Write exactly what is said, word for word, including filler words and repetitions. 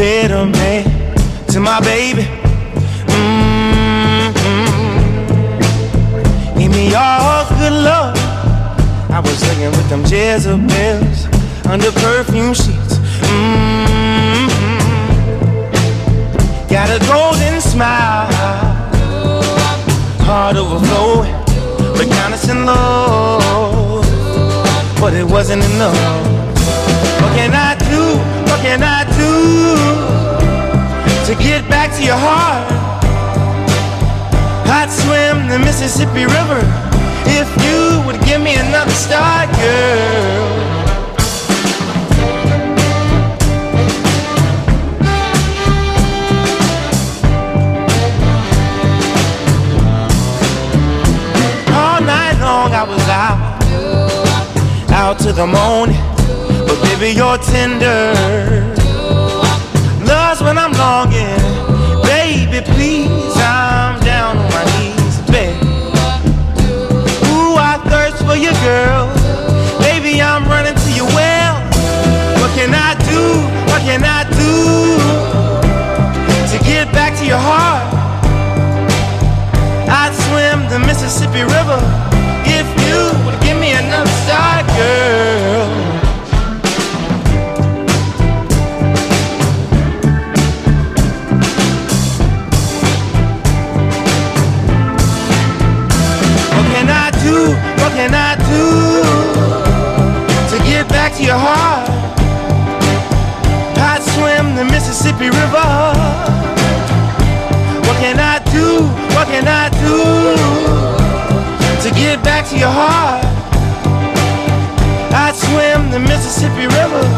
better man to my baby. Mm-hmm. Give me all good love. I was looking with them Jezebels under perfume sheets. Mm-hmm. Got a golden smile, heart overflowing, reconnaissance love, but it wasn't enough. What can I do? What can I do to get back to your heart? I'd swim the Mississippi River if you would give me another start, girl. All night long I was out, out to the morning, but baby you're tender. Love's when I'm longing, baby please, I'm down on my knees, baby. Ooh, I thirst for you, girl. Baby, I'm running to your well. What can I do? What can I do to get back to your heart? I'd swim the Mississippi River if you would give me another start, girl. What can I do to get back to your heart? I'd swim the Mississippi River. What can I do? What can I do to get back to your heart? I'd swim the Mississippi River.